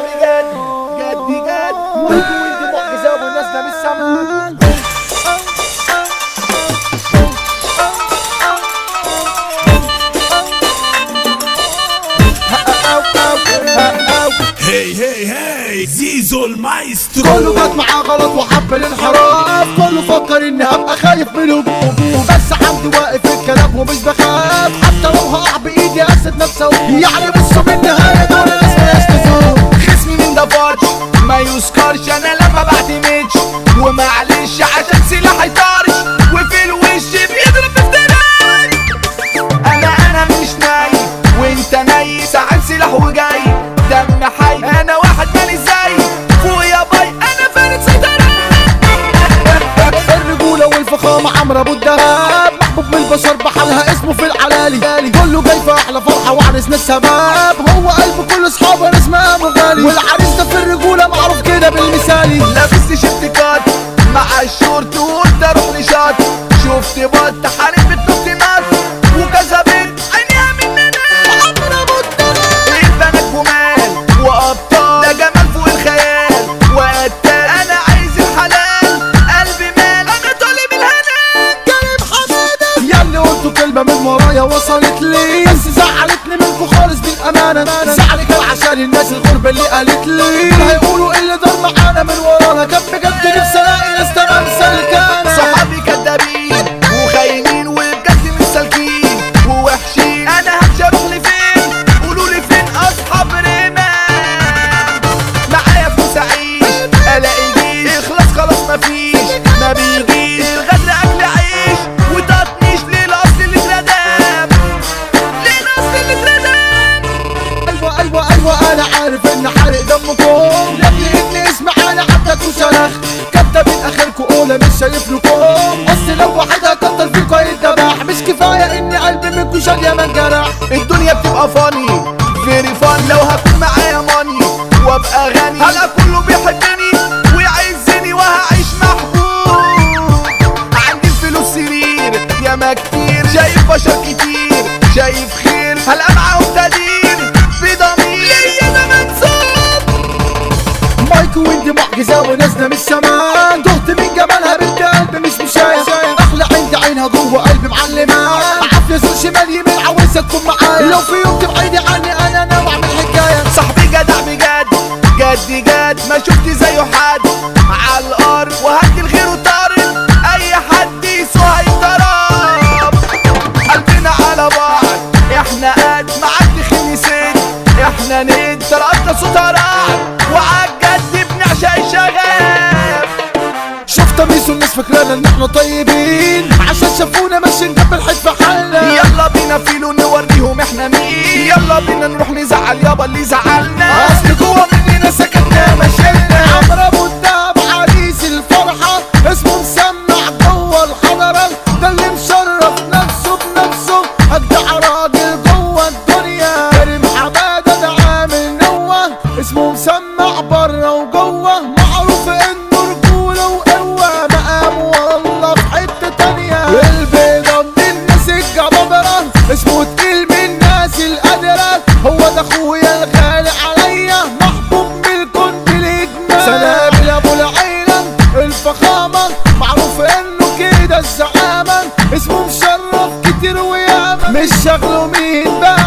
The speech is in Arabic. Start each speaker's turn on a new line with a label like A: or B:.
A: بجد جد جد وانت معجزة ونازلة من السما.
B: هي هي هي زيزو المايسترو.
A: كله جات معاه غلط وحب الانحراف، كله فكر اني هبقى خايف من الهجوم، بس عندي واقف الكلام ومش بخاف، حتى لو هقع بايدي اسد نفسه. يعني بصوا بالنهايه دول ناس مالهاش لزوم، خصمي من ده فارش ما يسكرش، انا لما بعتمدش ومعلش عشان سلاحي طارش، وفي الوش بيضرب بفتراك. انا مش نايم وانت نايم، ساعات سلاح وجاي دم حي، انا واحد مالي زي فوق يا باي، انا فارد سيطرة. الرجولة والفخامة عمرو ابو الدهب، محبوب من البشر بحالها اسمه في العلالي، كله جاي في احلى فرحة وعرسنا الشباب، هو قلب كل اصحابه ناس مقامه غالي، والعريس ده في الرجولة معروف كده بالمثالي. لابس تيشيرت كات مع الشورت وقلت اروح لشات، شفت بط حارب بتنط نط وكذا بنت عينيها مننا. عمرو ابو الدهب البنات جمال وابطال، ده جمال فوق الخيال وقتال، انا عايز الحلال قلبي مال، انا طالب الهنان كريم حماده. ياللي قلتوا كلمه من ورايا وصلت لي، بس زعلتني منكم خالص دي الامانه، زعلي كان عشان الناس الغربه اللي قالت لي هيقولوا اللي دار معانا من ورانا، كان بجد نفسي الاقي ناس تمام سلكانه. صحابي كدابين وخاينين وبجد مش سالكين ووحشين، انا همشي اروح لفين؟ قولوا لي فين اصحاب رمان؟ معايا فلوس اعيش الاقي جيش، اخلص خلاص مفيش ما بيجيش، الغدر اكل عيش وتطنيش للاصل اللي اتردم، للاصل اللي اتردم. ايوه انا عارف ان حارق دمكم، لقيتني اسمع انا حتى وشرخ، كدابين اخركم اولى مش شايف لكم، اصل لو واحد هكتر فيكم هيتذبح، مش كفايه ان قلبي منكم شال يا من جرح. الدنيا بتبقى فاني فيري فان، لو هكون معايا ماني وابقى غني، هلا كله بيحبني ويعزني وهعيش محبوب، عندي الفلوس سرير ياما كتير، شايف بشر كتير شايف خير، هلا معاهم تقدير بضمير ليا انا منصوب. مايكو ويندي معجزة ونازلة من السما، تهت من جمالها بنت قلبي مش مشاية، احلى عند عينها جوه قلبي معلمة، عافية زور شمال يمين عاوزها تكون معايا، لو في يوم تبعدي عني انا ناوي اعمل حكاية. صاحبي جدع بجد جد جد، ما شفت زيه حد على الارض، وهدي لغيره طارد اي حد يسوى هيتضرب. قلبنا على بعض احنا قد معدي خميسين، احنا ند طلعتنا صوت رعد، وعالجد بنعشق الشغاب. شفت ميسو الناس فاكرانا ان احنا طيبين، عشان شافونا ماشيين جنب الحيط في حالنا، يلا بينا فيلو نوريهم احنا مين، يلا بينا نروح نزعل يابا اللي زعلنا، اصل جوه مننا سكتنا مشينا. عمرو ابو الدهب عريس الفرحه، اسمه مسمع جوه الحضره، ده اللي مشرف نفسه بنفسه، اجدع راجل جوه الدنيا، كريم حماده ده عامل نوه، اسمه مسمع بره وجوه، معروف انه رجوله وقوه، مقامه والله في حته تانيه، البيضه من الناس الجبابره، اسمه تقيل من الناس القادره، هو ده اخويا الغالي عليا، محبوب من الكون بالاجمال، سلام ابو العيلم الفخامه، معروف انه كده الزعامه، اسمه مشرف كتير وياما، مش شغله مين بقى